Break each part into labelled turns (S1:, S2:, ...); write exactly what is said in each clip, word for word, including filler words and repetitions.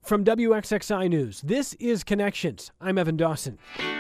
S1: From W X X I News, this is Connections. I'm Evan Dawson.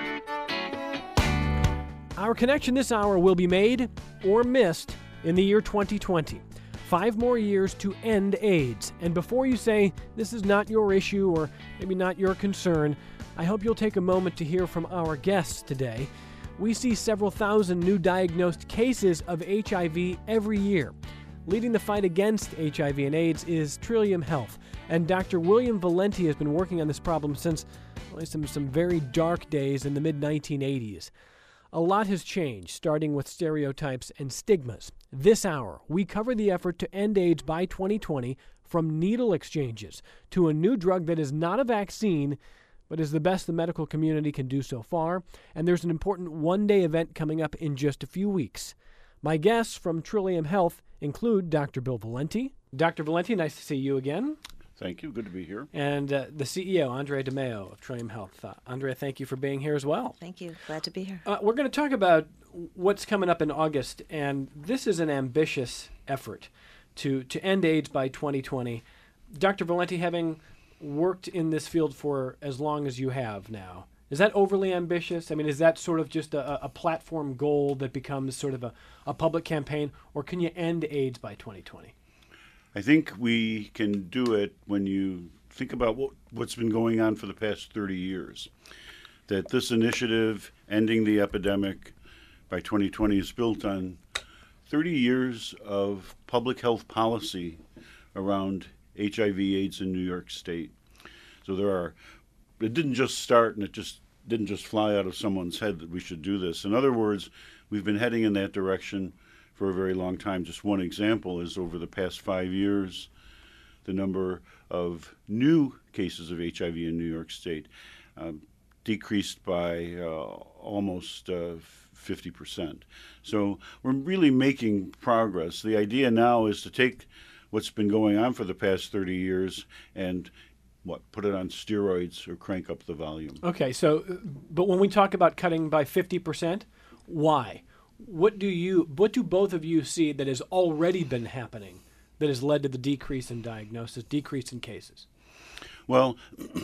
S1: Our connection this hour will be made or missed in the year twenty twenty. Five more years to end AIDS. And before you say this is not your issue or maybe not your concern, I hope you'll take a moment to hear from our guests today. We see several thousand new diagnosed cases of H I V every year. Leading the fight against H I V and AIDS is Trillium Health, and Doctor William Valenti has been working on this problem since well, some, some very dark days in the mid nineteen eighties. A lot has changed, starting with stereotypes and stigmas. This hour, we cover the effort to end AIDS by twenty twenty, from needle exchanges to a new drug that is not a vaccine, but is the best the medical community can do so far. And there's an important one-day event coming up in just a few weeks. My guests from Trillium Health include Doctor Bill Valenti. Doctor Valenti, nice to see you again.
S2: Thank you. Good to be here.
S1: And uh, the C E O, Andrea DeMeo of Trillium Health. Uh, Andrea, thank you for being here as well.
S3: Thank you. Glad to be here.
S1: Uh, we're going to talk about what's coming up in August, and this is an ambitious effort to, to end AIDS by twenty twenty. Doctor Valenti, having worked in this field for as long as you have now, is that overly ambitious? I mean, is that sort of just a, a platform goal that becomes sort of a, a public campaign, or can you end AIDS by twenty twenty?
S2: I think we can do it when you think about what, what's been going on for the past thirty years. That this initiative, ending the epidemic by twenty twenty, is built on thirty years of public health policy around H I V AIDS in New York State. So there are, it didn't just start and it just didn't just fly out of someone's head that we should do this. In other words, we've been heading in that direction for a very long time. Just one example is over the past five years, the number of new cases of H I V in New York State um, decreased by uh, almost uh, fifty percent. So we're really making progress. The idea now is to take what's been going on for the past thirty years and what, put it on steroids or crank up the volume.
S1: Okay, so, but when we talk about cutting by fifty percent, why? What do you, what do both of you see that has already been happening that has led to the decrease in diagnosis, decrease in cases?
S2: Well,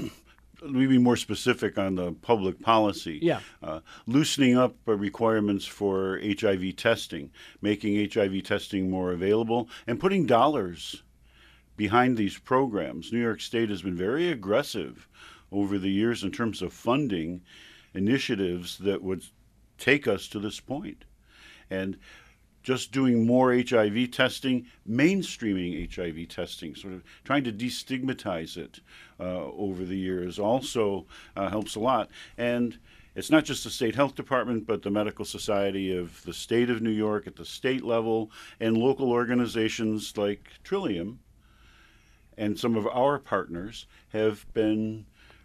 S2: let me be more specific on the public policy.
S1: Yeah.
S2: Uh, loosening up uh, requirements for H I V testing, making H I V testing more available, and putting dollars behind these programs. New York State has been very aggressive over the years in terms of funding initiatives that would take us to this point. And just doing more H I V testing, mainstreaming H I V testing, sort of trying to destigmatize it uh, over the years also uh, helps a lot. And it's not just the state health department, but the medical society of the state of New York at the state level and local organizations like Trillium and some of our partners have been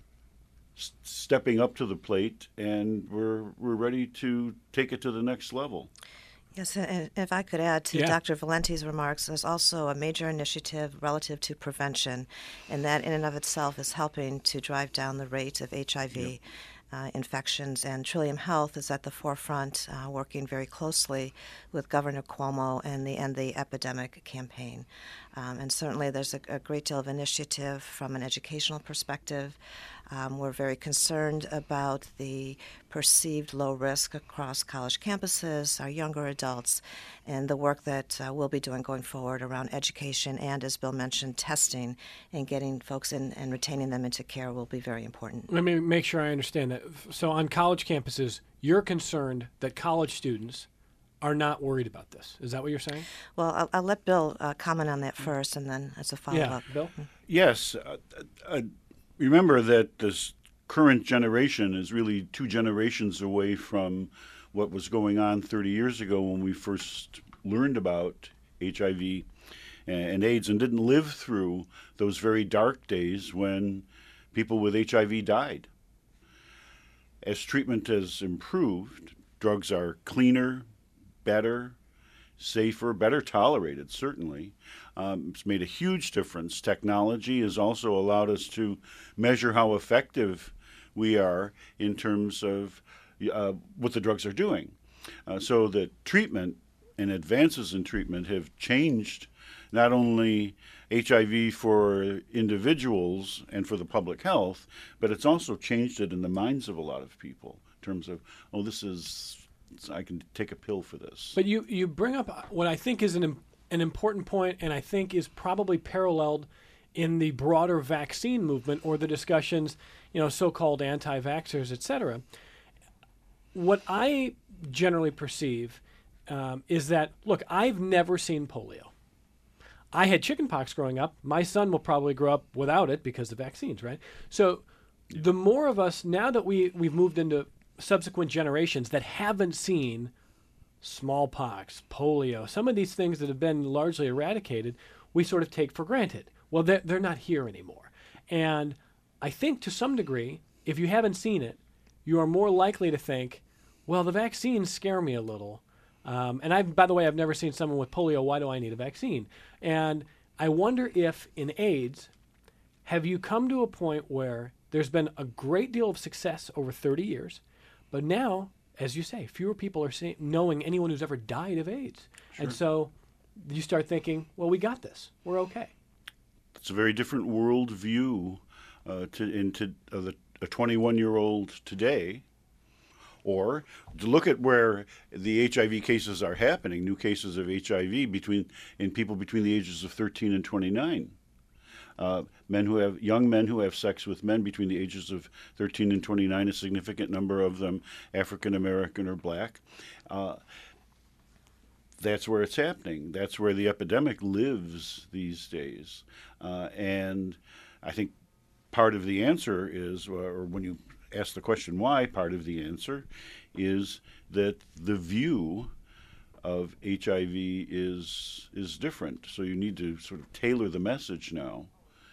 S2: s- stepping up to the plate, and we're we're ready to take it to the next level.
S3: Yes, and if I could add to
S1: Yeah.
S3: Doctor Valenti's remarks, there's also a major initiative relative to prevention, and that in and of itself is helping to drive down the rate of H I V
S2: Yep.
S3: uh, infections. And Trillium Health is at the forefront, uh, working very closely with Governor Cuomo and the End the Epidemic campaign. Um, and certainly there's a, a great deal of initiative from an educational perspective. Um, we're very concerned about the perceived low risk across college campuses, our younger adults, and the work that uh, we'll be doing going forward around education and, as Bill mentioned, testing and getting folks in and retaining them into care will be very important.
S1: Let me make sure I understand that. So on college campuses, you're concerned that college students are not worried about this. Is that what you're saying?
S3: Well, I'll, I'll let Bill uh, comment on that first, and then as a follow-up.
S1: Yeah, Bill?
S2: Yes. Uh, uh, remember that this current generation is really two generations away from what was going on thirty years ago when we first learned about H I V and AIDS and didn't live through those very dark days when people with H I V died. As treatment has improved, drugs are cleaner, better, safer, better tolerated, certainly. Um, it's made a huge difference. Technology has also allowed us to measure how effective we are in terms of uh, what the drugs are doing. Uh, so the treatment and advances in treatment have changed not only H I V for individuals and for the public health, but it's also changed it in the minds of a lot of people in terms of, oh, this is, I can take a pill for this.
S1: But you, you bring up what I think is an, im- an important point, and I think is probably paralleled in the broader vaccine movement or the discussions, you know, so-called anti-vaxxers, et cetera. What I generally perceive um, is that, look, I've never seen polio. I had chickenpox growing up. My son will probably grow up without it because of vaccines, right? So the more of us, now that we, we've moved into subsequent generations that haven't seen smallpox, polio, some of these things that have been largely eradicated, we sort of take for granted. Well, they're, they're not here anymore. And I think to some degree, if you haven't seen it, you are more likely to think, well, the vaccines scare me a little. Um, and I've, by the way, I've never seen someone with polio. Why do I need a vaccine? And I wonder if in AIDS, have you come to a point where there's been a great deal of success over thirty years, but now, as you say, fewer people are see- knowing anyone who's ever died of AIDS. Sure. And so you start thinking, well, we got this. We're okay.
S2: It's a very different world view uh, to, into uh, the, a twenty-one-year-old today. Or to look at where the H I V cases are happening, new cases of H I V between in people between the ages of thirteen and twenty-nine. Uh, men who have young men who have sex with men between the ages of thirteen and twenty-nine, a significant number of them African American or black. Uh, that's where it's happening. That's where the epidemic lives these days. Uh, and I think part of the answer is, or when you ask the question why, part of the answer is that the view of H I V is is different. So you need to sort of tailor the message now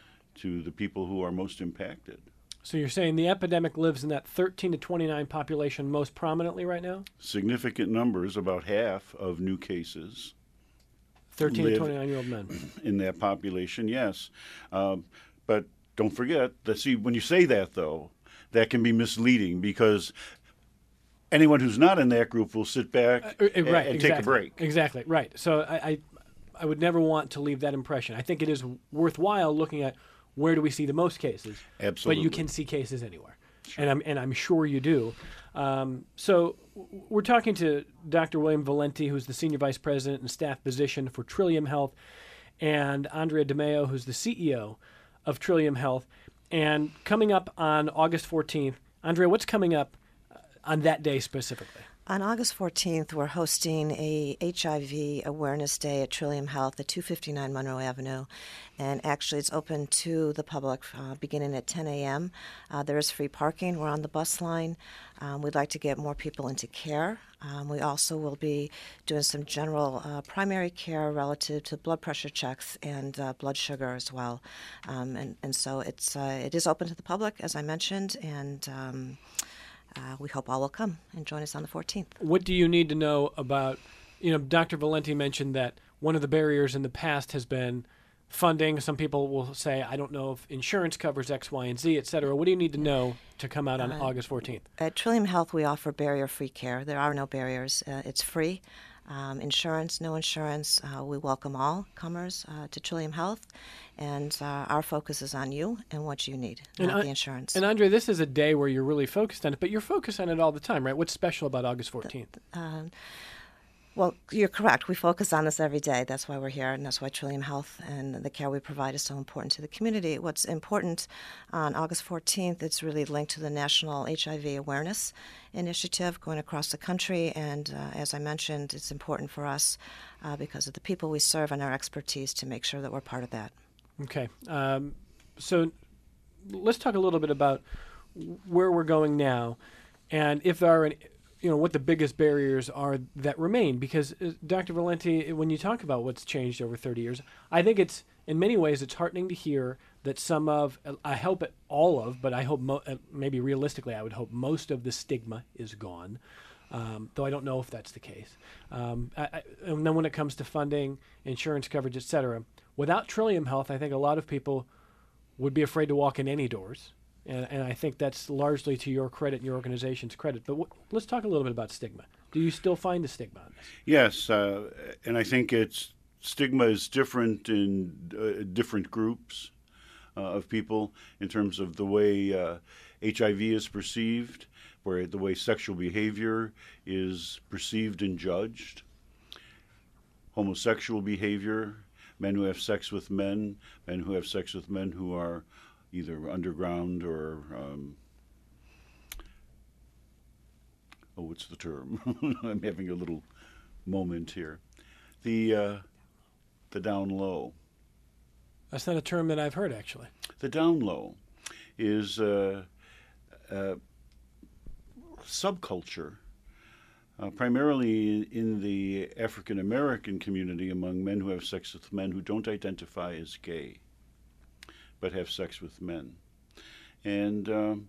S2: to the people who are most impacted.
S1: So you're saying the epidemic lives in that thirteen to twenty-nine population most prominently right now?
S2: Significant numbers, about half of new cases.
S1: thirteen to twenty-nine-year-old men.
S2: In that population, yes. Um, but don't forget that, see, when you say that, though, that can be misleading because anyone who's not in that group will sit back
S1: uh, uh, right,
S2: and, and
S1: exactly,
S2: take a break.
S1: Exactly, right. So I, I, I would never want to leave that impression. I think it is worthwhile looking at where do we see the most cases.
S2: Absolutely.
S1: But you can see cases anywhere.
S2: Sure.
S1: And I'm and I'm sure you do. Um, so w- we're talking to Doctor William Valenti, who's the Senior Vice President and Staff Physician for Trillium Health, and Andrea DeMeo, who's the C E O of Trillium Health. And coming up on August fourteenth, Andrea, what's coming up on that day specifically?
S3: On August fourteenth, we're hosting a H I V Awareness Day at Trillium Health at two fifty-nine Monroe Avenue. And actually, it's open to the public uh, beginning at ten a.m. Uh, there is free parking. We're on the bus line. Um, we'd like to get more people into care. Um, we also will be doing some general uh, primary care relative to blood pressure checks and uh, blood sugar as well. Um, and, and so it's uh, it is open to the public, as I mentioned, and um, uh, we hope all will come and join us on the fourteenth.
S1: What do you need to know about, you know, Doctor Valenti mentioned that one of the barriers in the past has been funding. Some people will say, I don't know if insurance covers X, Y, and Z, et cetera. What do you need to know to come out on uh, August fourteenth?
S3: At Trillium Health, we offer barrier-free care. There are no barriers. Uh, it's free. Um, insurance, no insurance. Uh, we welcome all comers uh, to Trillium Health, and uh, our focus is on you and what you need,
S1: and
S3: not
S1: I,
S3: the insurance.
S1: And Andre, this is a day where you're really focused on it, but you're focused on it all the time, right? What's special about August fourteenth?
S3: The, um, Well, you're correct. We focus on this every day. That's why we're here, and that's why Trillium Health and the care we provide is so important to the community. What's important on August fourteenth, it's really linked to the National H I V Awareness Initiative going across the country, and uh, as I mentioned, it's important for us uh, because of the people we serve and our expertise to make sure that we're part of that.
S1: Okay. Um, so let's talk a little bit about where we're going now, and if there are any, you know, what the biggest barriers are that remain. Because, uh, Doctor Valenti, when you talk about what's changed over thirty years, I think it's, in many ways, it's heartening to hear that some of, I hope it, all of, but I hope, mo- uh, maybe realistically, I would hope most of the stigma is gone, um, though I don't know if that's the case. Um, I, I, and then when it comes to funding, insurance coverage, et cetera, without Trillium Health, I think a lot of people would be afraid to walk in any doors. And, and I think that's largely to your credit and your organization's credit. But w- let's talk a little bit about stigma. Do you still find the stigma on this?
S2: Yes, uh, and I think it's stigma is different in uh, different groups uh, of people in terms of the way uh, H I V is perceived, where the way sexual behavior is perceived and judged. Homosexual behavior, men who have sex with men, men who have sex with men who are either underground or, um, oh, what's the term? I'm having a little moment here. The, uh, the down low.
S1: That's not a term that I've heard, actually.
S2: The down low is a, a subculture, uh, primarily in the African American community, among men who have sex with men who don't identify as gay, but have sex with men. And um,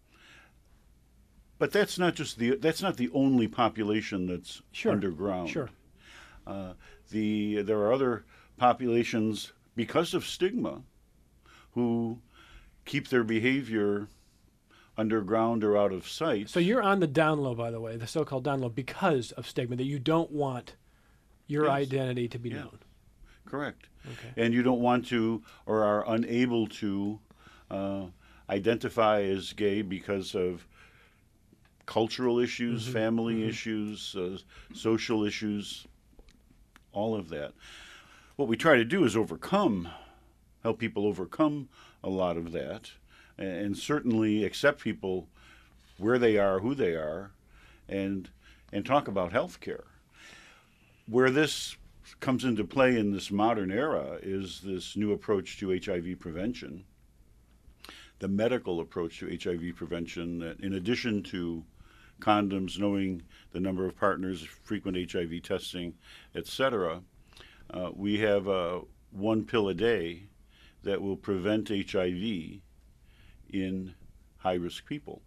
S2: but that's not just the that's not the only population that's
S1: Sure.
S2: underground.
S1: Sure.
S2: Uh, the there are other populations, because of stigma, who keep their behavior underground or out of sight.
S1: So you're on the down low, by the way, the so-called down low, because of stigma, that you don't want your
S2: Yes.
S1: identity to be
S2: Yeah.
S1: known.
S2: Correct.
S1: Okay.
S2: And you don't want to or are unable to uh, identify as gay because of cultural issues,
S1: Mm-hmm.
S2: family
S1: Mm-hmm.
S2: issues, uh, social issues, all of that. What we try to do is overcome, help people overcome a lot of that, and, and certainly accept people where they are, who they are, and and talk about health care. Where this comes into play in this modern era is this new approach to H I V prevention, the medical approach to H I V prevention, that in addition to condoms, knowing the number of partners, frequent H I V testing, et cetera, uh, we have uh, one pill a day that will prevent H I V in high-risk people.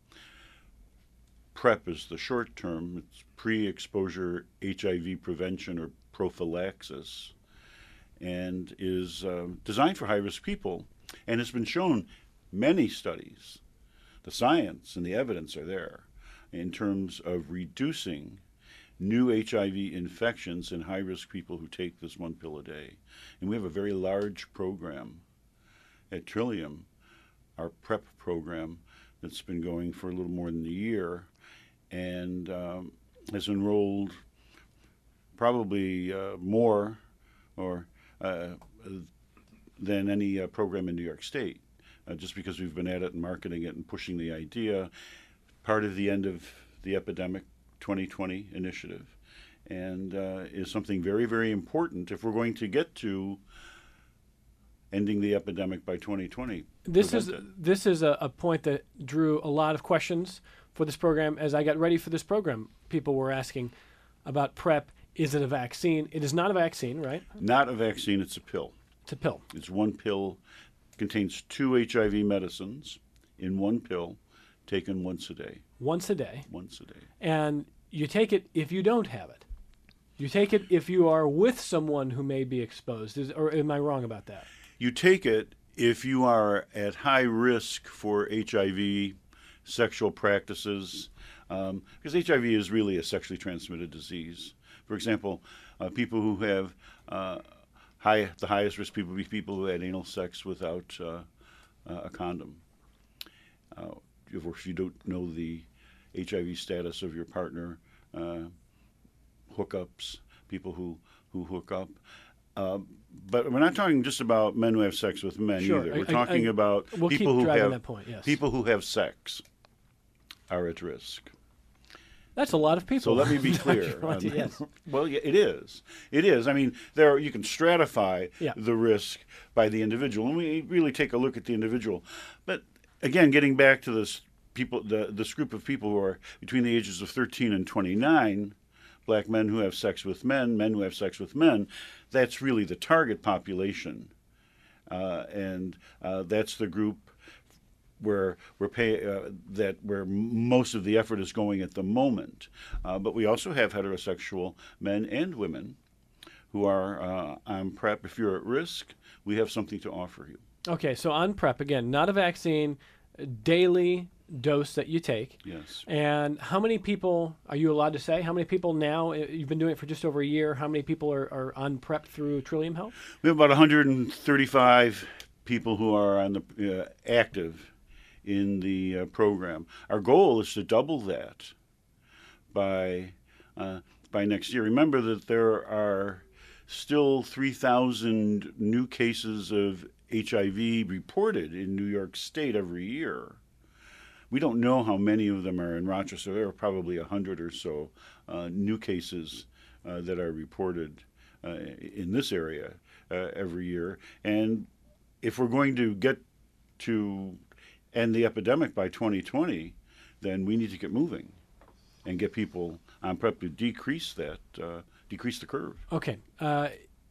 S2: PrEP is the short term. It's pre-exposure H I V prevention or prophylaxis, and is um, designed for high-risk people, and has been shown many studies. The science and the evidence are there in terms of reducing new H I V infections in high-risk people who take this one pill a day. And we have a very large program at Trillium, our PrEP program, that's been going for a little more than a year, and um, has enrolled probably uh, more or uh, than any uh, program in New York State, uh, just because we've been at it and marketing it and pushing the idea, part of the End of the Epidemic twenty twenty initiative, and uh, is something very, very important if we're going to get to ending the epidemic by twenty twenty.
S1: This is
S2: Prevent it.
S1: this is a, a point that drew a lot of questions for this program. As I got ready for this program, people were asking about PrEP. Is it a vaccine? It is not a vaccine, right?
S2: Not a vaccine, it's a pill.
S1: It's a pill.
S2: It's one pill, contains two H I V medicines in one pill, taken once a day.
S1: Once a day.
S2: Once a day.
S1: And you take it if you don't have it. You take it if you are with someone who may be exposed. Is, or am I wrong about that?
S2: You take it if you are at high risk for H I V sexual practices, um, because H I V is really a sexually transmitted disease. For example, uh, people who have uh, high, the highest risk people would be people who had anal sex without uh, uh, a condom. Uh, if you don't know the H I V status of your partner, uh, hookups, people who, who hook up. Uh, but we're not talking just about men who have sex with men
S1: Sure.
S2: either.
S1: I-
S2: We're
S1: I-
S2: talking
S1: I-
S2: about
S1: we'll
S2: people
S1: keep
S2: who
S1: driving
S2: have
S1: that point, yes.
S2: people who have sex are at risk.
S1: That's a lot of people.
S2: So let me be clear. on-
S1: Yes.
S2: Well, yeah, it is. It is. I mean, there are, you can stratify
S1: Yeah.
S2: the risk by the individual, and we really take a look at the individual. But again, getting back to this people, the, this group of people who are between the ages of thirteen and twenty-nine, black men who have sex with men, men who have sex with men, that's really the target population, uh, and uh, that's the group where we're pay, uh, that where most of the effort is going at the moment. Uh, but we also have heterosexual men and women who are uh, on PrEP. If you're at risk, we have something to offer you.
S1: Okay, so on PrEP, again, not a vaccine, daily dose that you take.
S2: Yes.
S1: And how many people, are you allowed to say, how many people now, uh, you've been doing it for just over a year, how many people are, are on PrEP through Trillium Health?
S2: We have about one hundred thirty-five people who are on the uh, active in the uh, program. Our goal is to double that by uh, by next year. Remember that there are still three thousand new cases of H I V reported in New York State every year. We don't know how many of them are in Rochester. There are probably one hundred or so uh, new cases uh, that are reported uh, in this area uh, every year. And if we're going to get to end the epidemic by twenty twenty, then we need to get moving and get people on PrEP to decrease that, uh, decrease the curve.
S1: Okay. Uh,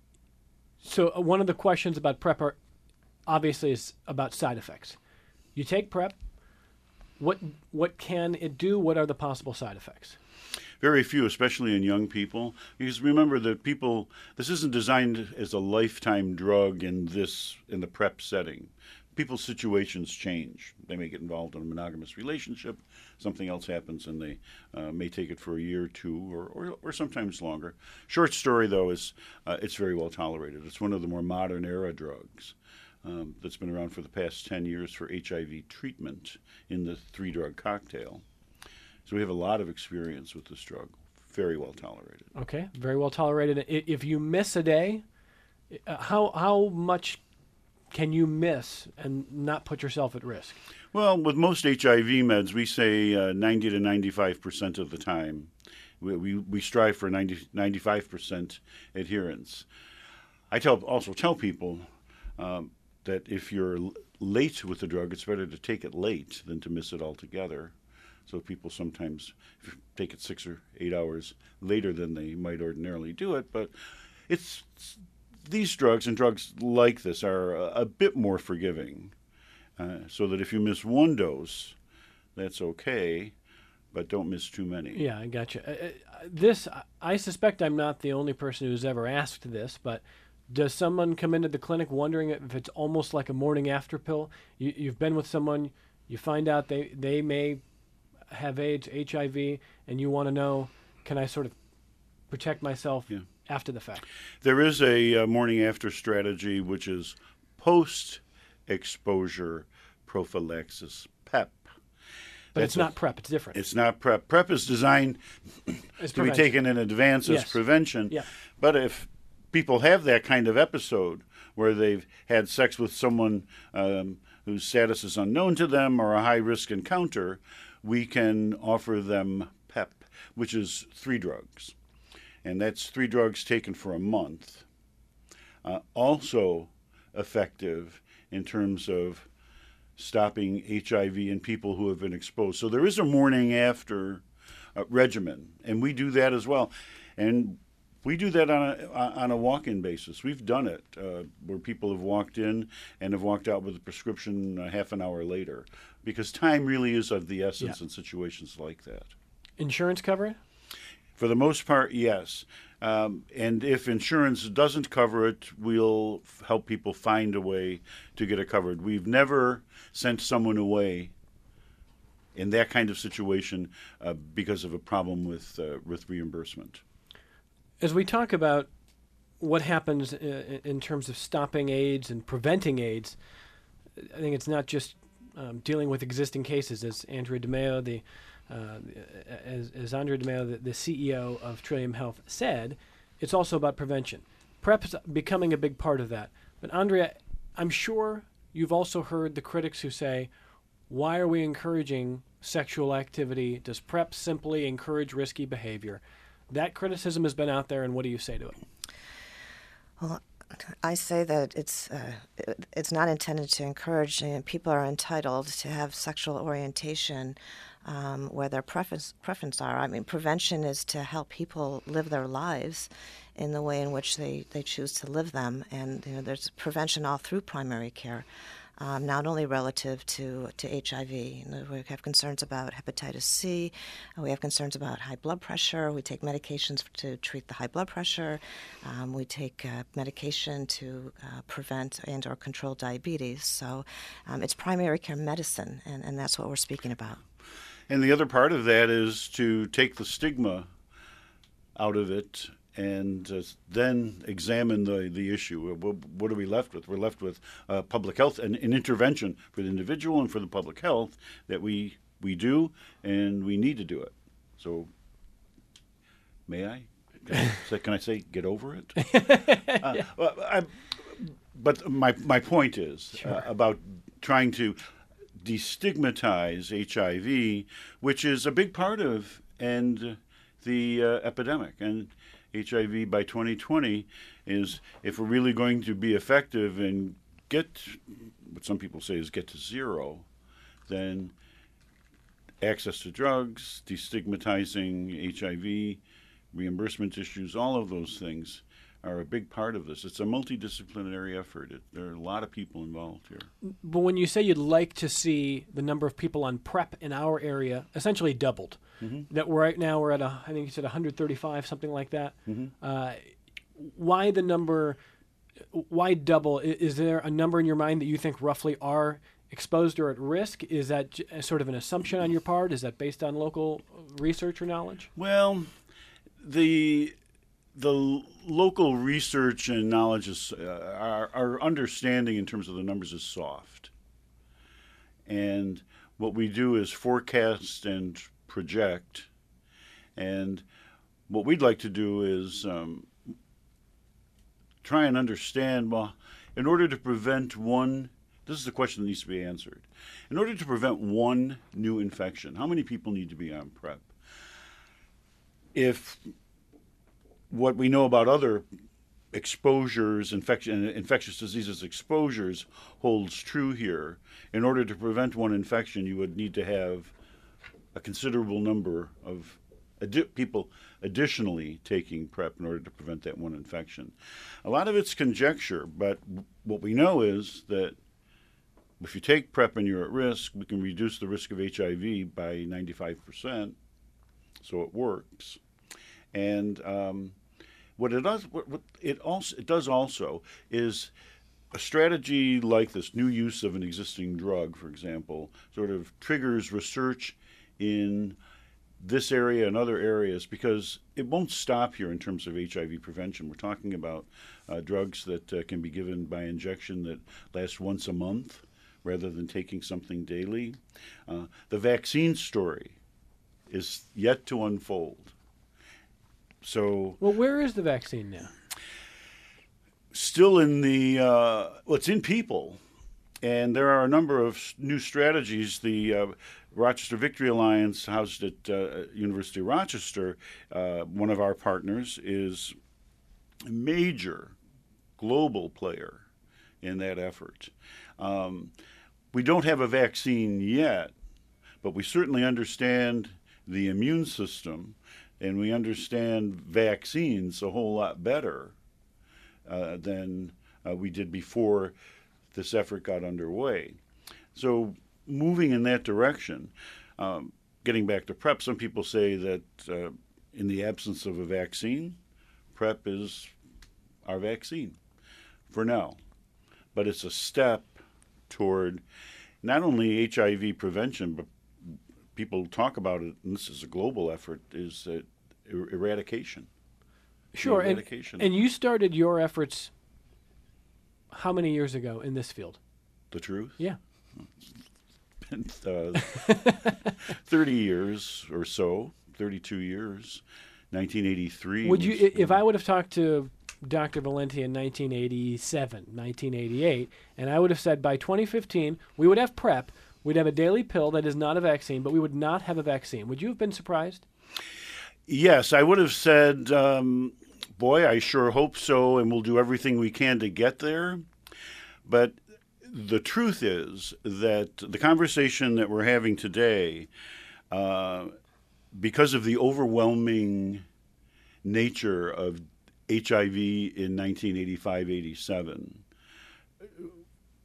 S1: so uh, one of the questions about PrEP are obviously is about side effects. You take PrEP. What what can it do? What are the possible side effects?
S2: Very few, especially in young people. Because remember that people, this isn't designed as a lifetime drug in this in the PrEP setting. People's situations change. They may get involved in a monogamous relationship. Something else happens, and they uh, may take it for a year or two, or, or, or sometimes longer. Short story, though, is uh, it's very well tolerated. It's one of the more modern era drugs um, that's been around for the past ten years for H I V treatment in the three-drug cocktail. So we have a lot of experience with this drug. Very well tolerated.
S1: Okay, very well tolerated. I- If you miss a day, uh, how how much can you miss and not put yourself at risk?
S2: Well, with most H I V meds, we say uh, ninety to ninety-five percent of the time. We, we, we strive for ninety, ninety-five percent adherence. I tell also tell people um, that if you're l- late with the drug, it's better to take it late than to miss it altogether. So people sometimes take it six or eight hours later than they might ordinarily do it. But it's these drugs and drugs like this are a, a bit more forgiving. Uh, so that if you miss one dose, that's okay, but don't miss too many.
S1: Yeah, I got you. Uh, uh, this, I suspect I'm not the only person who's ever asked this, but does someone come into the clinic wondering if it's almost like a morning after pill? You, you've been with someone, you find out they, they may have AIDS, H I V, and you want to know, can I sort of protect myself
S2: Yeah.
S1: after the fact?
S2: There is a uh, morning after strategy, which is post-exposure prophylaxis, PEP.
S1: But
S2: That's
S1: it's not
S2: a-
S1: PrEP, it's different.
S2: It's not PrEP. PrEP is designed
S1: It's
S2: to be
S1: prevention.
S2: taken in advance as
S1: Yes.
S2: prevention.
S1: Yeah.
S2: But if people have that kind of episode where they've had sex with someone um, whose status is unknown to them or a high-risk encounter, we can offer them PEP, which is three drugs. And that's three drugs taken for a month. Uh, also effective in terms of stopping H I V in people who have been exposed. So there is a morning after uh, regimen, and we do that as well. And we do that on a, on a walk-in basis. We've done it uh, where people have walked in and have walked out with a prescription a half an hour later, because time really is of the essence
S1: Yeah.
S2: in situations like that.
S1: Insurance cover it?
S2: For the most part, yes. Um, and if insurance doesn't cover it, we'll f- help people find a way to get it covered. We've never sent someone away in that kind of situation uh, because of a problem with uh, with reimbursement.
S1: As we talk about what happens in, in terms of stopping AIDS and preventing AIDS, I think it's not just um, dealing with existing cases, as Andrea DeMeo, the uh, as, as Andrea DeMeo, the, the C E O of Trillium Health, said, it's also about prevention. PrEP's becoming a big part of that. But Andrea, I'm sure you've also heard the critics who say, why are we encouraging sexual activity? Does PrEP simply encourage risky behavior? That criticism has been out there, and what do you say to it?
S3: Well, I say that it's uh, it- it's not intended to encourage. You know, people are entitled to have sexual orientation um, where their preference preference are. I mean, prevention is to help people live their lives in the way in which they, they choose to live them, and you know, there's prevention all through primary care. um, not only relative to, to H I V. You know, we have concerns about hepatitis C. Uh, we have concerns about high blood pressure. We take medications to treat the high blood pressure. Um, we take uh, medication to uh, prevent and or control diabetes. So um, it's primary care medicine, and, and that's what we're speaking about.
S2: And the other part of that is to take the stigma out of it and uh, then examine the, the issue. What, what are we left with? We're left with uh, public health and an intervention for the individual and for the public health that we we do, and we need to do it. So, may I? Can I, so can I say get over it? uh, well, I, but my, my point is sure. uh, about trying to destigmatize H I V, which is a big part of and the uh, epidemic. And H I V by twenty twenty is, if we're really going to be effective and get what some people say is get to zero, then access to drugs, destigmatizing H I V, reimbursement issues, all of those things are a big part of this. It's a multidisciplinary effort. It, there are a lot of people involved here.
S1: But when you say you'd like to see the number of people on PrEP in our area essentially doubled, mm-hmm. that right now we're at, a, I think you said one hundred thirty-five, something like that. Mm-hmm. Uh, why the number, why double? Is there a number in your mind that you think roughly are exposed or at risk? Is that j- sort of an assumption on your part? Is that based on local research or knowledge?
S2: Well, the... The local research and knowledge is, uh, our, our understanding in terms of the numbers is soft. And what we do is forecast and project. And what we'd like to do is um, try and understand, well, in order to prevent one, this is the question that needs to be answered. In order to prevent one new infection, how many people need to be on PrEP? If what we know about other exposures, infection, infectious diseases exposures holds true here. In order to prevent one infection, you would need to have a considerable number of adi- people additionally taking PrEP in order to prevent that one infection. A lot of it's conjecture, but what we know is that if you take PrEP and you're at risk, we can reduce the risk of H I V by ninety-five percent, so it works. And um, What it does, what, what it also it does also is a strategy like this new use of an existing drug, for example, sort of triggers research in this area and other areas, because it won't stop here in terms of H I V prevention. We're talking about uh, drugs that uh, can be given by injection that last once a month rather than taking something daily. Uh, the vaccine story is yet to unfold. So,
S1: well, where is the vaccine now?
S2: Still in the, uh, well, it's in people. And there are a number of new strategies. The uh, Rochester Victory Alliance, housed at uh, University of Rochester, uh, one of our partners, is a major global player in that effort. Um, we don't have a vaccine yet, but we certainly understand the immune system, and we understand vaccines a whole lot better uh, than uh, we did before this effort got underway. So moving in that direction, um, getting back to PrEP, some people say that uh, in the absence of a vaccine, PrEP is our vaccine for now. But it's a step toward not only H I V prevention, but people talk about it, and this is a global effort, is uh, er- eradication.
S1: Sure,
S2: eradication.
S1: And, and you started your efforts how many years ago in this field?
S2: The truth?
S1: Yeah.
S2: It's been uh, thirty years or so, thirty-two years, nineteen eighty-three.
S1: Would you,
S2: was,
S1: if I would have talked to Doctor Valenti in nineteen eighty-seven, nineteen eighty-eight, and I would have said by twenty fifteen we would have PrEP, we'd have a daily pill that is not a vaccine, but we would not have a vaccine, would you have been surprised?
S2: Yes, I would have said, um, boy, I sure hope so, and we'll do everything we can to get there. But the truth is that the conversation that we're having today, uh, because of the overwhelming nature of H I V in nineteen eighty-five eighty-seven,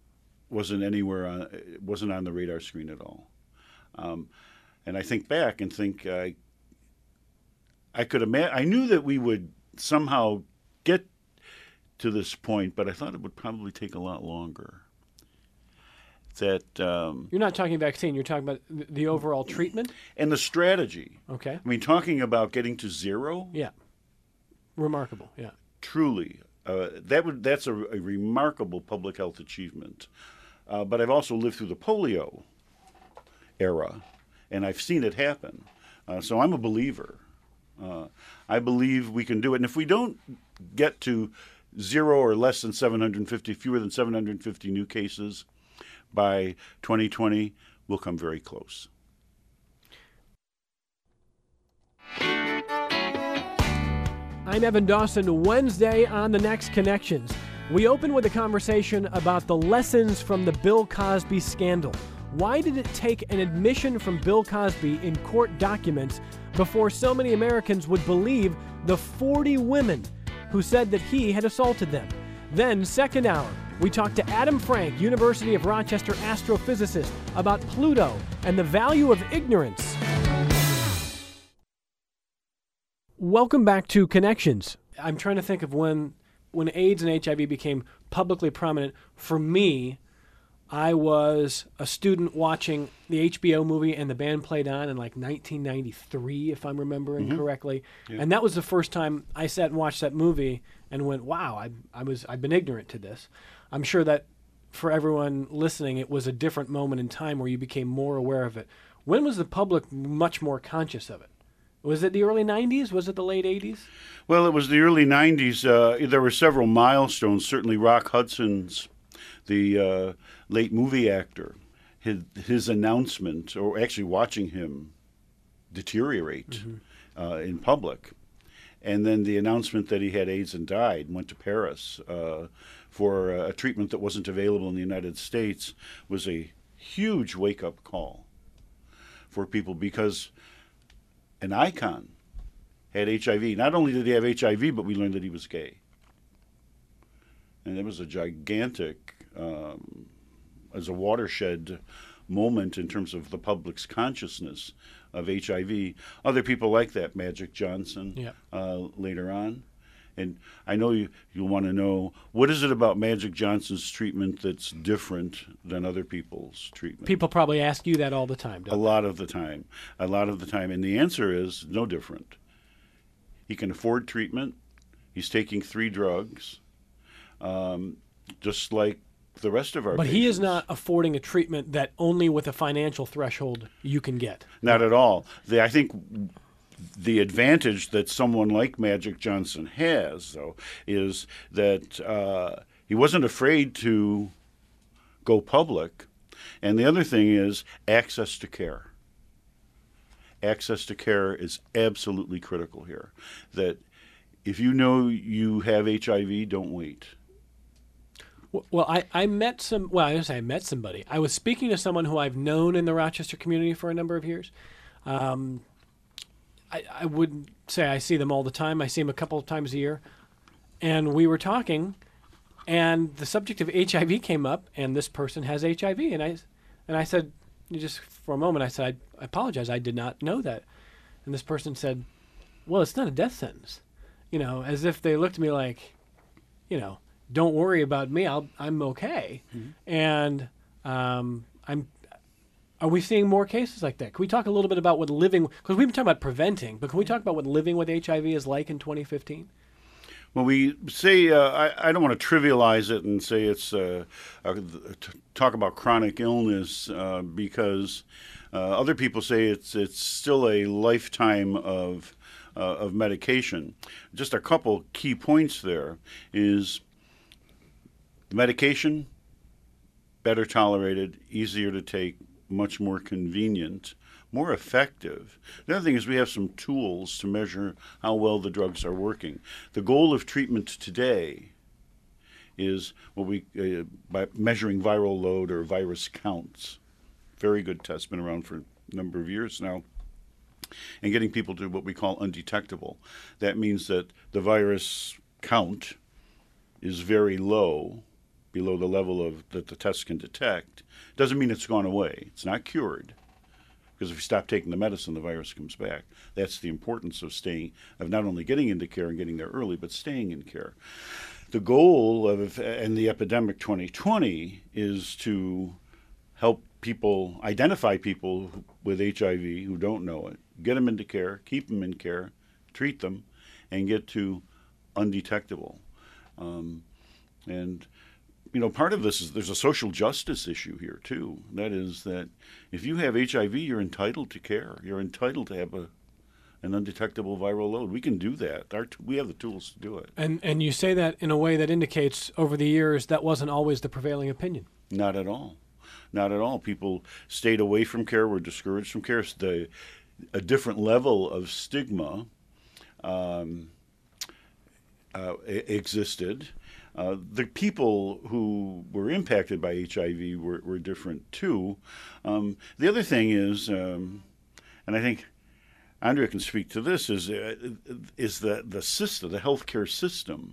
S2: wasn't anywhere on, it wasn't on the radar screen at all. Um, and I think back and think I, I could imagine, I knew that we would somehow get to this point, but I thought it would probably take a lot longer. That um,
S1: You're not talking vaccine. You're talking about th- the overall treatment?
S2: and the strategy.
S1: Okay.
S2: I mean, talking about getting to zero,
S1: Yeah. Remarkable. Yeah.
S2: truly, uh, that would that's a, a remarkable public health achievement. Uh, but I've also lived through the polio era, and I've seen it happen. Uh, so I'm a believer. Uh, I believe we can do it. And if we don't get to zero or less than seven hundred fifty, fewer than seven hundred fifty new cases by twenty twenty, we'll come very close.
S1: I'm Evan Dawson. Wednesday on The Next Connections, we open with a conversation about the lessons from the Bill Cosby scandal. Why did it take an admission from Bill Cosby in court documents before so many Americans would believe the forty women who said that he had assaulted them? Then, second hour, we talk to Adam Frank, University of Rochester astrophysicist, about Pluto and the value of ignorance. Welcome back to Connections. I'm trying to think of when when AIDS and H I V became publicly prominent. For me, I was a student watching the H B O movie And the Band Played On in like nineteen ninety-three, if I'm remembering mm-hmm. correctly. Yeah. And that was the first time I sat and watched that movie and went, wow, I, I was, I've been ignorant to this. I'm sure that for everyone listening, it was a different moment in time where you became more aware of it. When was the public much more conscious of it? Was it the early nineties? Was it the late eighties?
S2: Well, it was the early nineties. Uh, there were several milestones. Certainly Rock Hudson's, the uh, late movie actor, his, his announcement, or actually watching him deteriorate mm-hmm. uh, in public. And then the announcement that he had AIDS and died and went to Paris uh, for a treatment that wasn't available in the United States was a huge wake-up call for people, because an icon had H I V. Not only did he have H I V, but we learned that he was gay. And it was a gigantic, um, as a watershed moment in terms of the public's consciousness of H I V. Other people like that, Magic Johnson,
S1: yeah.
S2: uh, later on. And I know you, you'll want to know, what is it about Magic Johnson's treatment that's different than other people's treatment?
S1: People probably ask you that all the time, don't
S2: A
S1: they?
S2: lot of the time. A lot of the time. And the answer is no different. He can afford treatment. He's taking three drugs, um, just like the rest of our
S1: But
S2: patients.
S1: he is not affording a treatment that only with a financial threshold you can get.
S2: Not at all. The, I think the advantage that someone like Magic Johnson has, though, is that uh, he wasn't afraid to go public. And the other thing is access to care. Access to care is absolutely critical here. That if you know you have H I V, don't wait.
S1: Well, I, I met some, well, I didn't say I met somebody. I was speaking to someone who I've known in the Rochester community for a number of years. Um, I, I wouldn't say I see them all the time. I see them a couple of times a year. And we were talking, and the subject of H I V came up, and this person has H I V. And I, and I said, just for a moment, I said, I, I apologize, I did not know that. And this person said, well, it's not a death sentence. You know, as if they looked at me like, you know, don't worry about me, I'll, I'm okay. Mm-hmm. And um, I'm. Are we seeing more cases like that? Can we talk a little bit about what living, because we've been talking about preventing, but can we talk about what living with H I V is like in twenty fifteen?
S2: Well, we say, uh, I, I don't want to trivialize it and say it's, uh, uh, t- talk about chronic illness uh, because uh, other people say it's it's still a lifetime of uh, of medication. Just a couple key points there is the medication, better tolerated, easier to take, much more convenient, more effective. The other thing is we have some tools to measure how well the drugs are working. The goal of treatment today is what we uh, by measuring viral load or virus counts. Very good test, been around for a number of years now. And getting people to what we call undetectable. That means that the virus count is very low below the level of that the test can detect, doesn't mean it's gone away. It's not cured. Because if you stop taking the medicine, the virus comes back. That's the importance of staying, of not only getting into care and getting there early, but staying in care. The goal of and the epidemic twenty twenty is to help people, identify people with H I V who don't know it, get them into care, keep them in care, treat them, and get to undetectable. Um, and, you know, part of this is there's a social justice issue here, too. That is that if you have H I V, you're entitled to care. You're entitled to have a an undetectable viral load. We can do that. Our, we have the tools to do it.
S1: And and you say that in a way that indicates over the years that wasn't always the prevailing opinion.
S2: Not at all. Not at all. People stayed away from care, were discouraged from care. The, a different level of stigma um, uh, existed. Uh, the people who were impacted by H I V were, were different too. Um, the other thing is, um, and I think Andrea can speak to this, is uh, is the the system, the healthcare system,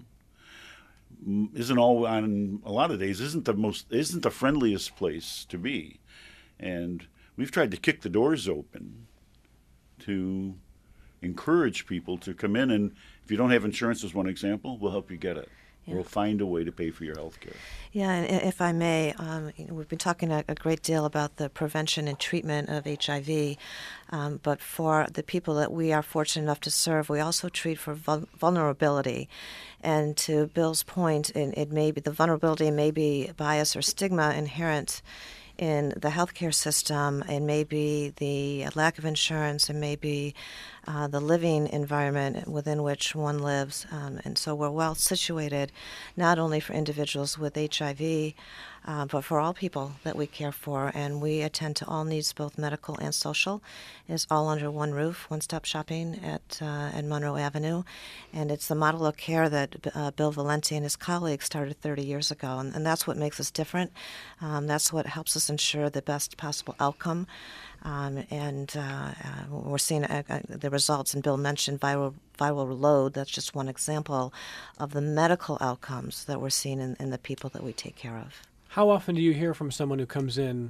S2: isn't all on a lot of days isn't the most isn't the friendliest place to be, and we've tried to kick the doors open to encourage people to come in, and if you don't have insurance, as one example, we'll help you get it. Yeah. We'll find a way to pay for your health care.
S3: Yeah, and if I may, um, you know, we've been talking a, a great deal about the prevention and treatment of H I V, um, but for the people that we are fortunate enough to serve, we also treat for vul- vulnerability. And to Bill's point, it, it may be the vulnerability may be bias or stigma inherent in the healthcare system. It may be the lack of insurance. It may be uh, the living environment within which one lives. Um, and so we're well situated not only for individuals with H I V, uh, but for all people that we care for. And we attend to all needs, both medical and social. It's all under one roof, one-stop shopping at, uh, at Monroe Avenue. And it's the model of care that uh, Bill Valenti and his colleagues started thirty years ago. And, and that's what makes us different. Um, that's what helps us ensure the best possible outcome. Um, and uh, uh, we're seeing uh, uh, the results, and Bill mentioned viral viral load. That's just one example of the medical outcomes that we're seeing in, in the people that we take care of.
S1: How often do you hear from someone who comes in,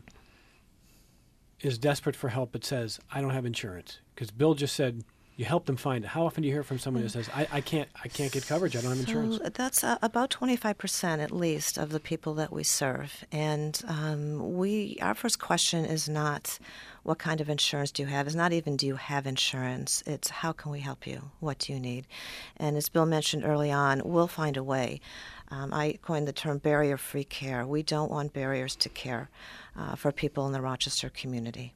S1: is desperate for help, but says, I don't have insurance? Because Bill just said you help them find it. How often do you hear from someone who says, I, I can't I can't get coverage, I don't have insurance?
S3: So that's uh, about twenty-five percent at least of the people that we serve. And um, we our first question is not what kind of insurance do you have? It's not even do you have insurance. It's how can we help you? What do you need? And as Bill mentioned early on, we'll find a way. Um, I coined the term barrier-free care. We don't want barriers to care uh, for people in the Rochester community.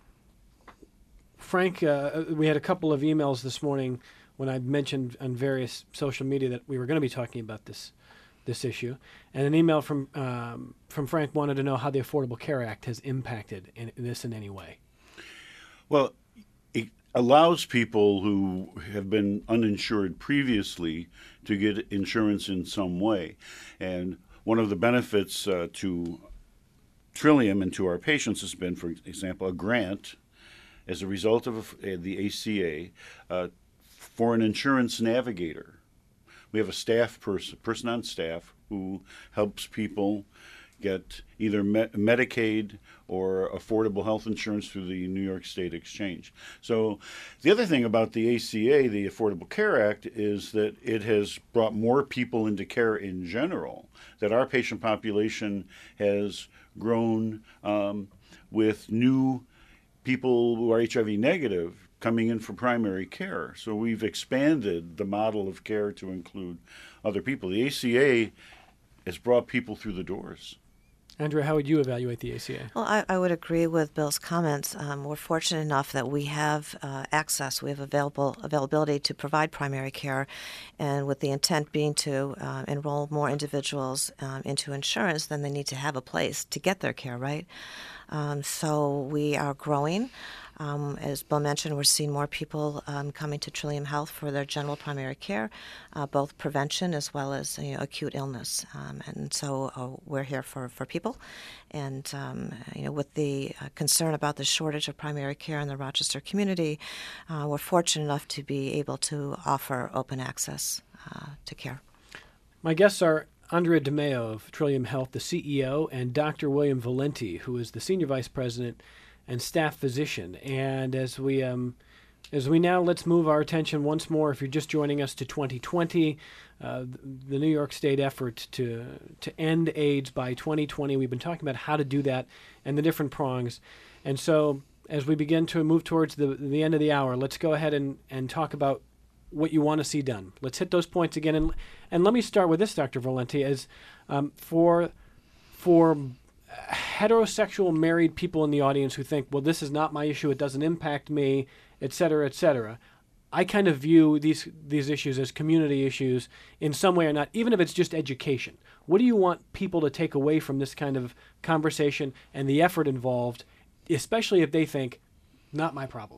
S1: Frank, uh, we had a couple of emails this morning when I mentioned on various social media that we were going to be talking about this this issue, and an email from um, from Frank wanted to know how the Affordable Care Act has impacted in, in this in any way.
S2: Well, it allows people who have been uninsured previously to get insurance in some way, and one of the benefits uh, to Trillium and to our patients has been, for example, a grant as a result of uh, the A C A uh, for an insurance navigator. We have a staff person, person on staff who helps people get either me- Medicaid or affordable health insurance through the New York State Exchange. So the other thing about the A C A, the Affordable Care Act, is that it has brought more people into care in general, that our patient population has grown um, with new people who are H I V negative coming in for primary care. So we've expanded the model of care to include other people. The A C A has brought people through the doors.
S1: Andrea, how would you evaluate the A C A?
S3: Well, I, I would agree with Bill's comments. Um, we're fortunate enough that we have uh, access, we have available availability to provide primary care, and with the intent being to uh, enroll more individuals um, into insurance, then they need to have a place to get their care, right? Um, so we are growing. Um, as Bill mentioned, we're seeing more people um, coming to Trillium Health for their general primary care, uh, both prevention as well as you know, acute illness. Um, and so uh, we're here for, for people. And um, you know, with the uh, concern about the shortage of primary care in the Rochester community, uh, we're fortunate enough to be able to offer open access uh, to care.
S1: My guests are Andrea DeMeo of Trillium Health, the C E O, and Doctor William Valenti, who is the Senior Vice President and Staff Physician. And as we um, as we now let's move our attention once more, if you're just joining us, to twenty twenty, uh, the New York State effort to to end AIDS by twenty twenty. We've been talking about how to do that and the different prongs. And so as we begin to move towards the the end of the hour, let's go ahead and, and talk about what you want to see done. Let's hit those points again. And and let me start with this, Doctor Valenti, as um, for for heterosexual married people in the audience who think, well, this is not my issue, it doesn't impact me, et cetera, et cetera. I kind of view these these issues as community issues in some way or not, even if it's just education. What do you want people to take away from this kind of conversation and the effort involved, especially if they think, not my problem?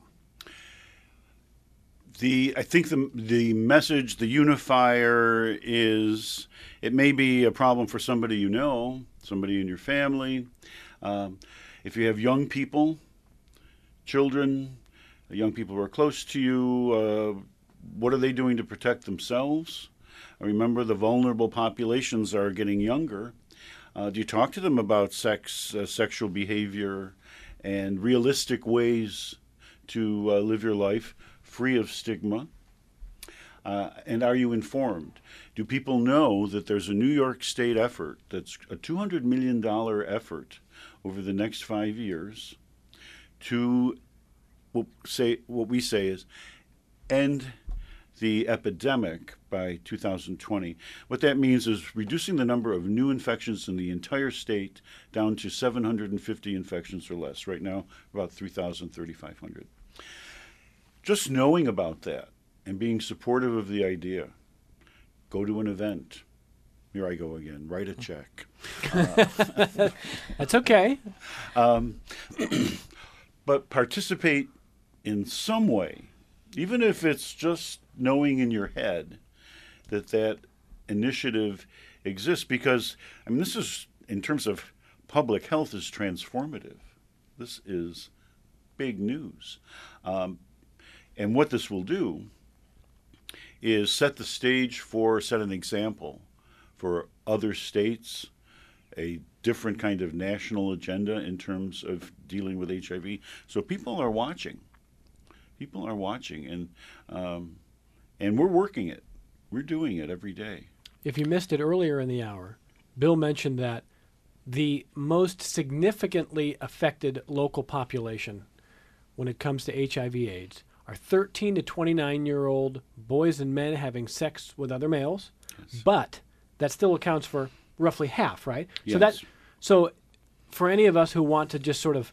S2: The I think the the message, the unifier is, it may be a problem for somebody you know, somebody in your family. Um, if you have young people, children, young people who are close to you, uh, what are they doing to protect themselves? Remember, the vulnerable populations are getting younger. Uh, do you talk to them about sex, uh, sexual behavior, and realistic ways to uh, live your life free of stigma? Uh, and are you informed? Do people know that there's a New York State effort that's a two hundred million dollars effort over the next five years to what, say, what we say is end the epidemic by two thousand twenty. What that means is reducing the number of new infections in the entire state down to seven hundred fifty infections or less. Right now, about three thousand, thirty-five hundred. Just knowing about that and being supportive of the idea. Go to an event. Here I go again. Write a check. Uh,
S1: That's okay.
S2: Um, but participate in some way, even if it's just knowing in your head that that initiative exists. Because, I mean, this is, in terms of public health, is transformative. This is big news. Um, And what this will do is set the stage for, set an example for other states, a different kind of national agenda in terms of dealing with H I V. So people are watching. People are watching, and um, and we're working it. We're doing it every day.
S1: If you missed it earlier in the hour, Bill mentioned that the most significantly affected local population when it comes to H I V AIDS are thirteen to twenty-nine-year-old boys and men having sex with other males, yes. But that still accounts for roughly half, right?
S2: Yes.
S1: So that, so for any of us who want to just sort of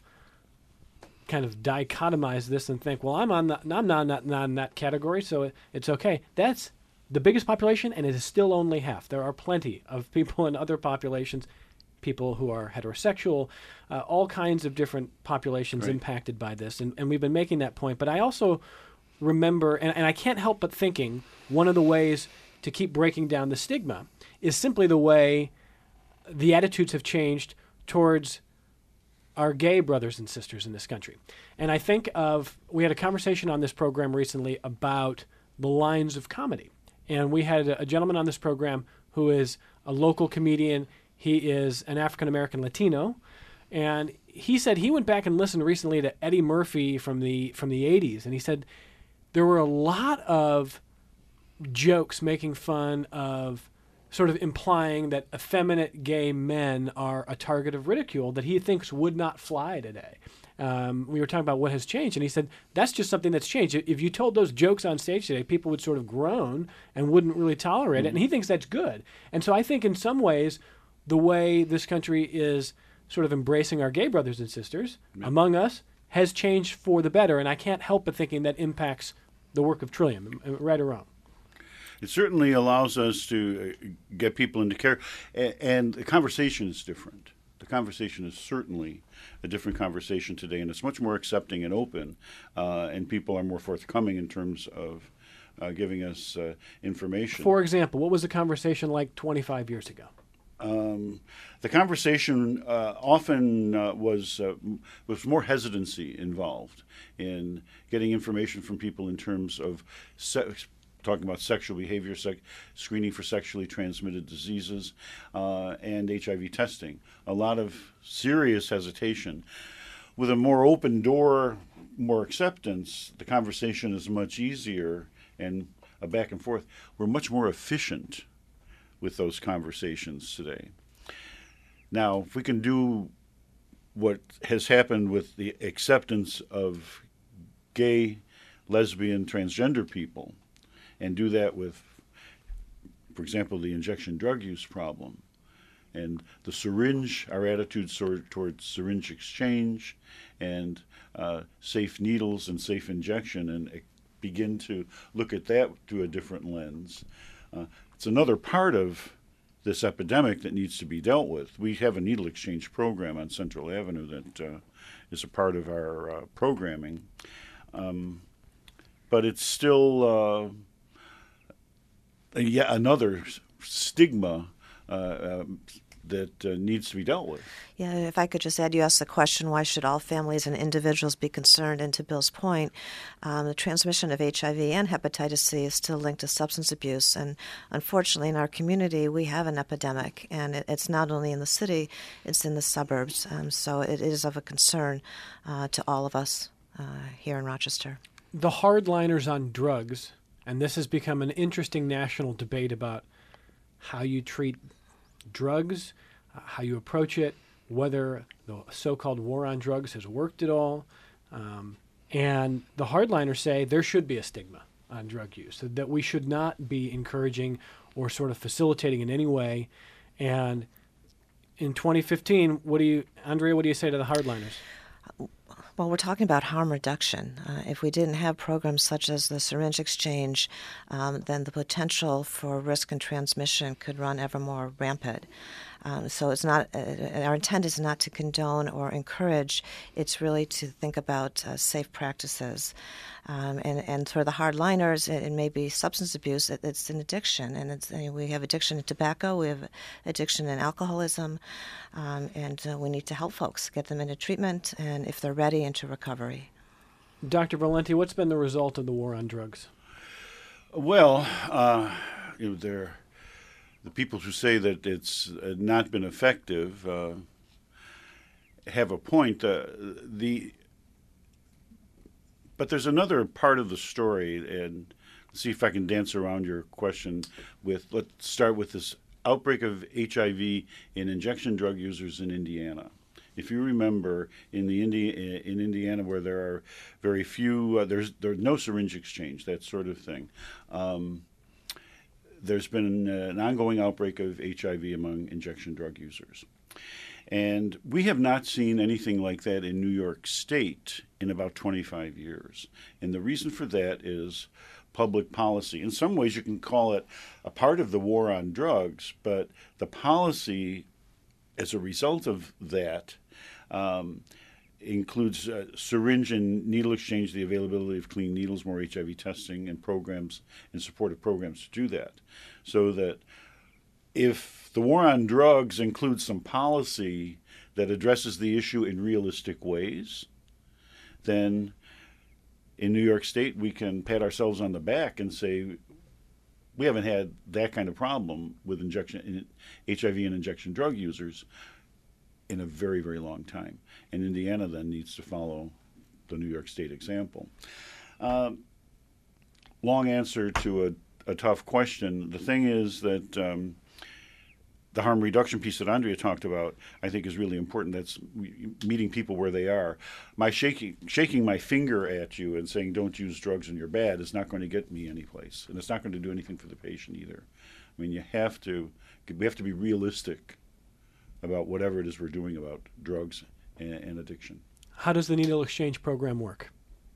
S1: kind of dichotomize this and think, well, I'm on the, I'm not, not, not in that category, so it, it's okay. That's the biggest population, and it is still only half. There are plenty of people in other populations, people who are heterosexual, uh, all kinds of different populations
S2: right.
S1: impacted by this. And, and we've been making that point. But I also remember, and, and I can't help but thinking, one of the ways to keep breaking down the stigma is simply the way the attitudes have changed towards our gay brothers and sisters in this country. And I think of, we had a conversation on this program recently about the lines of comedy. And we had a, a gentleman on this program who is a local comedian. He is an African-American Latino, and he said he went back and listened recently to Eddie Murphy from the from the eighties, and he said there were a lot of jokes making fun of, sort of implying that effeminate gay men are a target of ridicule that he thinks would not fly today. Um, we were talking about what has changed, and he said that's just something that's changed. If you told those jokes on stage today, people would sort of groan and wouldn't really tolerate mm-hmm. it, and he thinks that's good. And so I think in some ways, the way this country is sort of embracing our gay brothers and sisters yeah. among us has changed for the better, and I can't help but thinking that impacts the work of Trillium, right or wrong.
S2: It certainly allows us to get people into care, and the conversation is different. The conversation is certainly a different conversation today, and it's much more accepting and open, uh, and people are more forthcoming in terms of uh, giving us uh, information.
S1: For example, what was the conversation like twenty-five years ago?
S2: Um, the conversation uh, often uh, was uh, was more hesitancy involved in getting information from people in terms of sex, talking about sexual behavior, sec- screening for sexually transmitted diseases, uh, and H I V testing. A lot of serious hesitation. With a more open door, more acceptance, the conversation is much easier and a back and forth. We're much more efficient with those conversations today. Now, if we can do what has happened with the acceptance of gay, lesbian, transgender people, and do that with, for example, the injection drug use problem, and the syringe, our attitudes toward, towards syringe exchange, and uh, safe needles and safe injection, and uh, begin to look at that through a different lens. Uh, it's another part of this epidemic that needs to be dealt with. We have a needle exchange program on Central Avenue that uh, is a part of our uh, programming. Um, but it's still uh, yet another stigma uh, uh, that uh, needs to be dealt with.
S3: Yeah, if I could just add, you asked the question, why should all families and individuals be concerned? And to Bill's point, um, the transmission of H I V and hepatitis C is still linked to substance abuse. And unfortunately, in our community, we have an epidemic. And it, it's not only in the city, it's in the suburbs. Um, so it is of a concern uh, to all of us uh, here in Rochester.
S1: The hardliners on drugs, and this has become an interesting national debate about how you treat drugs, uh, how you approach it, whether the so-called war on drugs has worked at all. Um, and the hardliners say there should be a stigma on drug use, that we should not be encouraging or sort of facilitating in any way. And in twenty fifteen, what do you, Andrea, what do you say to the hardliners?
S3: Well, we're talking about harm reduction. Uh, if we didn't have programs such as the syringe exchange, um, then the potential for risk and transmission could run ever more rampant. Um, so it's not. Uh, our intent is not to condone or encourage. It's really to think about uh, safe practices. Um, and and for the hardliners, it, it may be substance abuse. It, it's an addiction, and it's, uh, we have addiction in tobacco. We have addiction in alcoholism, um, and uh, we need to help folks get them into treatment, and if they're ready, into recovery.
S1: Doctor Valenti, what's been the result of the war on drugs?
S2: Well, uh, you know, there. The people who say that it's not been effective uh, have a point. Uh, the but there's another part of the story, and let's see if I can dance around your question. With let's start with this outbreak of H I V in injection drug users in Indiana. If you remember, in the Indi- in Indiana, where there are very few, uh, there's there's no syringe exchange, that sort of thing. Um, There's been an ongoing outbreak of H I V among injection drug users. And we have not seen anything like that in New York State in about twenty-five years. And the reason for that is public policy. In some ways, you can call it a part of the war on drugs, but the policy as a result of that um, includes uh, syringe and needle exchange, the availability of clean needles, more H I V testing, and programs and supportive programs to do that. So that if the war on drugs includes some policy that addresses the issue in realistic ways, then in New York State we can pat ourselves on the back and say we haven't had that kind of problem with injection H I V and injection drug users in a very, very long time. And Indiana then needs to follow the New York State example. Um, long answer to a, a tough question. The thing is that um, the harm reduction piece that Andrea talked about, I think, is really important. That's meeting people where they are. My shaking, shaking my finger at you and saying don't use drugs and you're bad is not going to get me anyplace. And it's not going to do anything for the patient either. I mean, you have to, we have to be realistic about whatever it is we're doing about drugs and, and addiction.
S1: How does the needle exchange program work?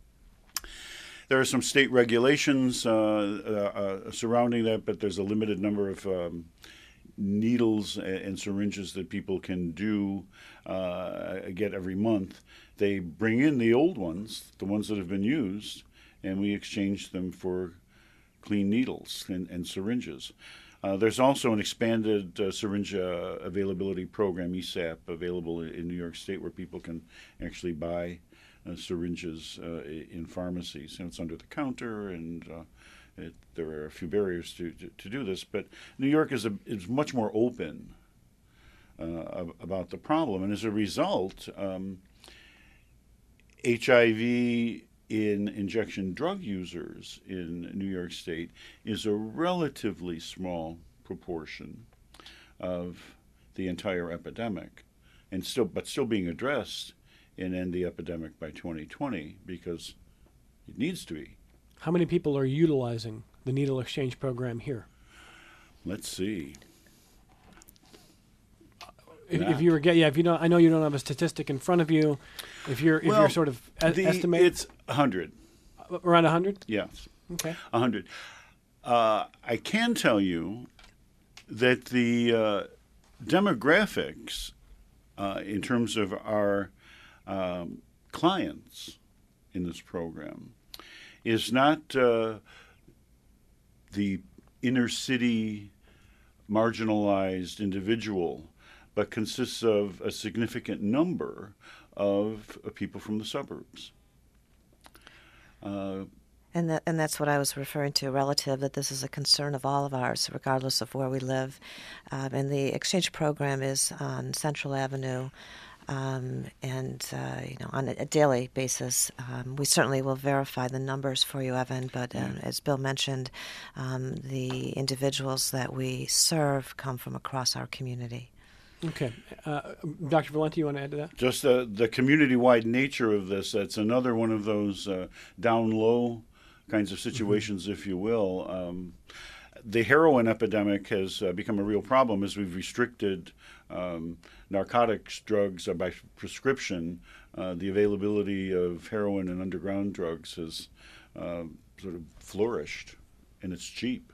S2: There are some state regulations uh, uh, uh, surrounding that, but there's a limited number of um, needles and, and syringes that people can do uh, get every month. They bring in the old ones, the ones that have been used, and we exchange them for clean needles and, and syringes. Uh, there's also an expanded uh, syringe uh, availability program, E S A P, available in, in New York State where people can actually buy uh, syringes uh, in pharmacies. And it's under the counter, and uh, It, there are a few barriers to, to, to do this, but New York is a, is much more open uh, about the problem, and as a result, um, H I V in injection drug users in New York State is a relatively small proportion of the entire epidemic, and still, but still being addressed in End the Epidemic by twenty twenty because it needs to be.
S1: How many people are utilizing the needle exchange program here?
S2: Let's see.
S1: If, if you were get, yeah, if you don't, I know you don't have a statistic in front of you. If you're, if
S2: Well,
S1: you're sort of e-
S2: the,
S1: estimate,
S2: it's a hundred.
S1: around a hundred.
S2: Yes,
S1: Okay.
S2: a hundred. Uh, I can tell you that the uh, demographics, uh, in terms of our um, clients in this program, is not uh, the inner city marginalized individual, but consists of a significant number of uh, people from the suburbs. Uh,
S3: And that, and that's what I was referring to, relative, that this is a concern of all of ours, regardless of where we live. Um, and the exchange program is on Central Avenue, um, and uh, you know, on a, a daily basis. Um, we certainly will verify the numbers for you, Evan. But um, as Bill mentioned, um, the individuals that we serve come from across our community.
S1: Okay. Uh, Doctor Valenti, you want to add to that?
S2: just the, the community-wide nature of this, that's another one of those uh, down low kinds of situations, mm-hmm. if you will. Um, the heroin epidemic has uh, become a real problem as we've restricted um, narcotics drugs by prescription. Uh, the availability of heroin and underground drugs has uh, sort of flourished, and it's cheap.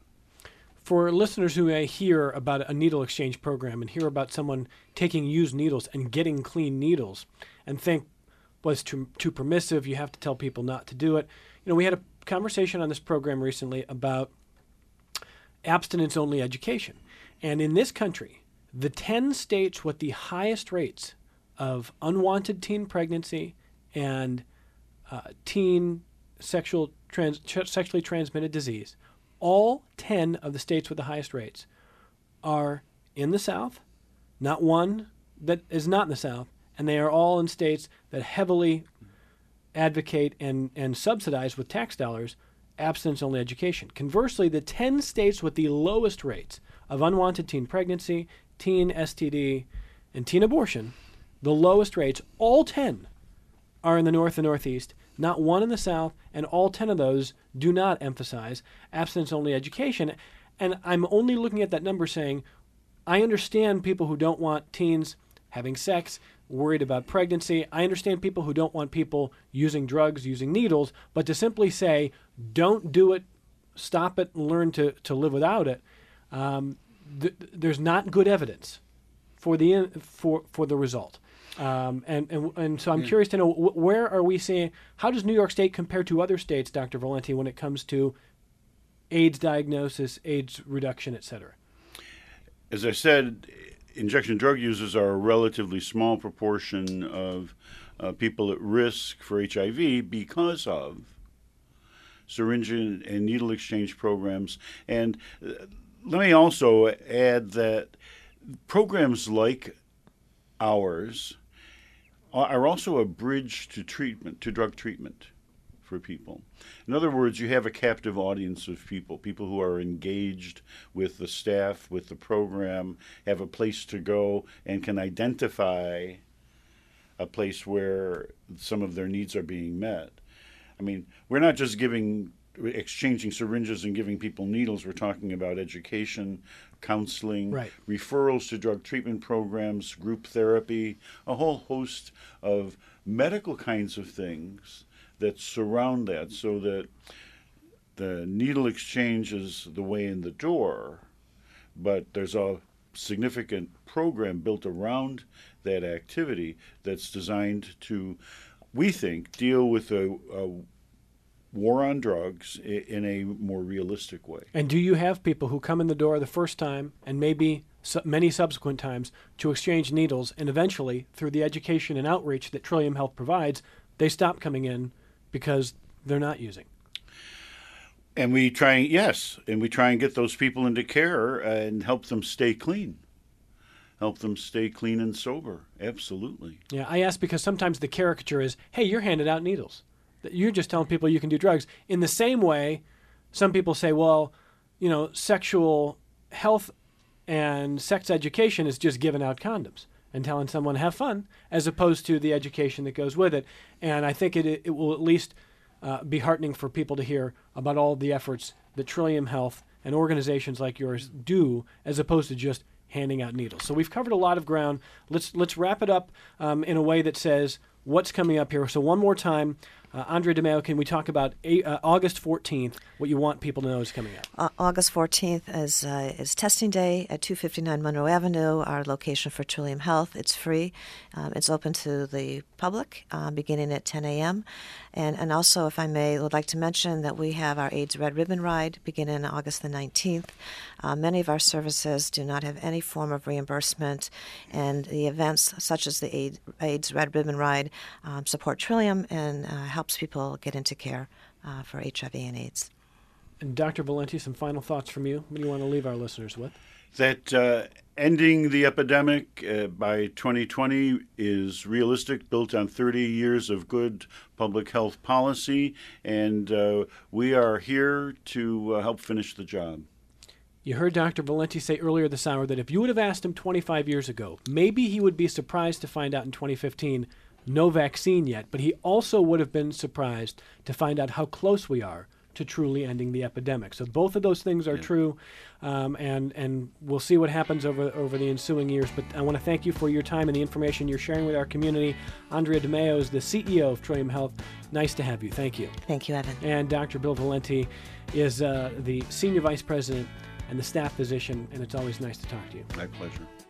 S1: For listeners who may hear about a needle exchange program and hear about someone taking used needles and getting clean needles and think, well, it's too, too permissive, you have to tell people not to do it. You know, we had a conversation on this program recently about abstinence-only education. And in this country, the ten states with the highest rates of unwanted teen pregnancy and uh, teen sexual trans- sexually transmitted disease, all ten of the states with the highest rates are in the South, not one that is not in the South, and they are all in states that heavily advocate and, and subsidize with tax dollars abstinence-only education. Conversely, the ten states with the lowest rates of unwanted teen pregnancy, teen S T D, and teen abortion, the lowest rates, all ten are in the North and Northeast, not one in the South, and all ten of those do not emphasize abstinence-only education. And I'm only looking at that number saying, I understand people who don't want teens having sex, worried about pregnancy. I understand people who don't want people using drugs, using needles, but to simply say, don't do it, stop it, and learn to, to live without it, um, th- there's not good evidence for the for for the result. Um, and, and and so I'm yeah. curious to know, wh- where are we seeing, how does New York State compare to other states, Doctor Valenti, when it comes to AIDS diagnosis, AIDS reduction, et cetera?
S2: As I said, injection drug users are a relatively small proportion of uh, people at risk for H I V because of syringe and needle exchange programs. And uh, let me also add that programs like ours are also a bridge to treatment, to drug treatment for people. In other words, you have a captive audience of people, people who are engaged with the staff, with the program, have a place to go, and can identify a place where some of their needs are being met. I mean, we're not just giving, exchanging syringes and giving people needles. We're talking about education, counseling,
S1: right.
S2: referrals to drug treatment programs, group therapy, a whole host of medical kinds of things that surround that, so that the needle exchange is the way in the door, but there's a significant program built around that activity that's designed to, we think, deal with a, a war on drugs in a more realistic way.
S1: And do you have people who come in the door the first time and maybe su- many subsequent times to exchange needles, and eventually, through the education and outreach that Trillium Health provides, they stop coming in because they're not using?
S2: And we try, yes, and we try and get those people into care and help them stay clean. Help them stay clean and sober. Absolutely.
S1: Yeah, I ask because sometimes the caricature is, hey, you're handing out needles. You're just telling people you can do drugs. In the same way, some people say, well, you know, sexual health and sex education is just giving out condoms and telling someone have fun, as opposed to the education that goes with it. And I think it it will at least uh, be heartening for people to hear about all the efforts that Trillium Health and organizations like yours do, as opposed to just handing out needles. So we've covered a lot of ground. Let's let's wrap it up um, in a way that says what's coming up here. So one more time, uh, Andrea DiMeo, can we talk about a, uh, August fourteenth, what you want people to know is coming up?
S3: Uh, August fourteenth is uh, is testing day at two fifty-nine Monroe Avenue, our location for Trillium Health. It's free. Um, it's open to the public uh, beginning at ten a.m. And, and also, if I may, would like to mention that we have our AIDS Red Ribbon Ride beginning August the nineteenth. Uh, many of our services do not have any form of reimbursement, and the events such as the AIDS, AIDS Red Ribbon Ride um, support Trillium and uh, helps people get into care uh, for H I V and AIDS.
S1: And Doctor Valenti, some final thoughts from you. What do you want to leave our listeners with?
S2: That uh, ending the epidemic uh, by twenty twenty is realistic, built on thirty years of good public health policy, and uh, we are here to uh, help finish the job.
S1: You heard Doctor Valenti say earlier this hour that if you would have asked him twenty-five years ago, maybe he would be surprised to find out in twenty fifteen no vaccine yet, but he also would have been surprised to find out how close we are to truly ending the epidemic. So both of those things are
S2: yeah.
S1: true, um, and and we'll see what happens over over the ensuing years. But I want to thank you for your time and the information you're sharing with our community. Andrea DiMeo is the C E O of Trillium Health. Nice to have you. Thank you.
S3: Thank you, Evan.
S1: And Doctor Bill Valenti is uh, the Senior Vice President and the staff physician, and it's always nice to talk to you.
S2: My pleasure.